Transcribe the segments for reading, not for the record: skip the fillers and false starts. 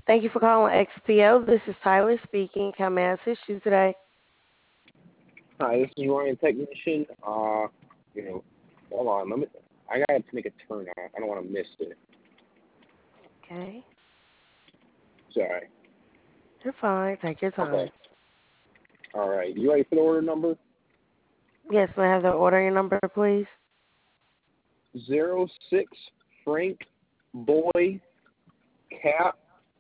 Thank you for calling XPO. This is Tyler speaking. How may I assist you today? Hi, this is Ryan Technician. You know, hold on. I gotta make a turn. I don't want to miss it. Okay. Sorry. You're fine. Take your Okay. time. All right. You ready for the order number? Yes, may I have the order number, please? 06 Frank Boy Cat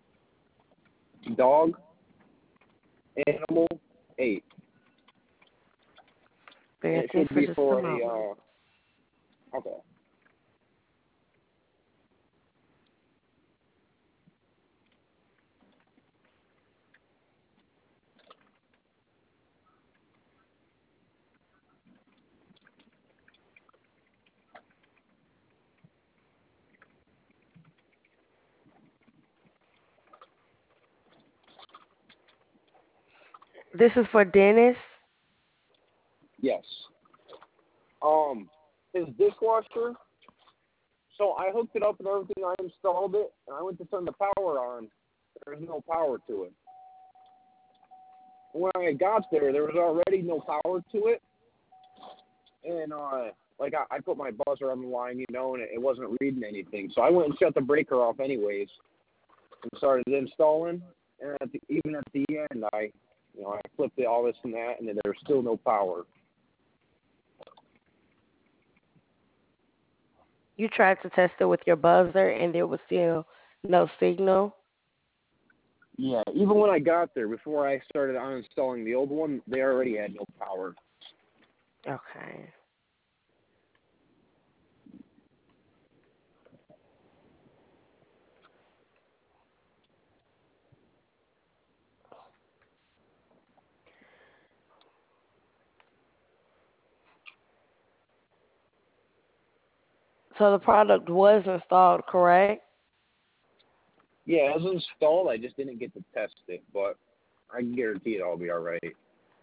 Dog Animal 8. Bear And with it me should for be just a for moment. okay. This is for Dennis. Yes. His dishwasher. So I hooked it up and everything. I installed it, and I went to turn the power on. There's no power to it. When I got there, there was already no power to it, and I put my buzzer on the line, and it wasn't reading anything. So I went and shut the breaker off anyways, and started installing. And even at the end, I flipped it all this and that, and then there was still no power. You tried to test it with your buzzer and there was still no signal. Yeah, even when I got there, before I started uninstalling the old one, they already had no power. Okay. So the product was installed, correct? Yeah, it was installed. I just didn't get to test it, but I can guarantee it'll be all right.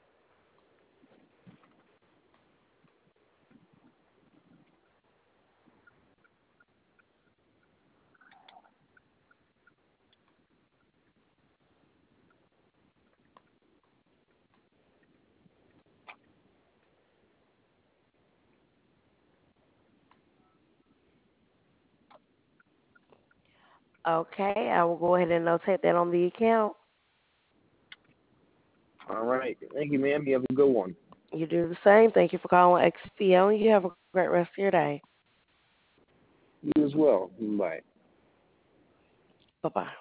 Okay, I will go ahead and notate that on the account. All right. Thank you, ma'am. You have a good one. You do the same. Thank you for calling XPO and you have a great rest of your day. You as well. Bye. Bye bye.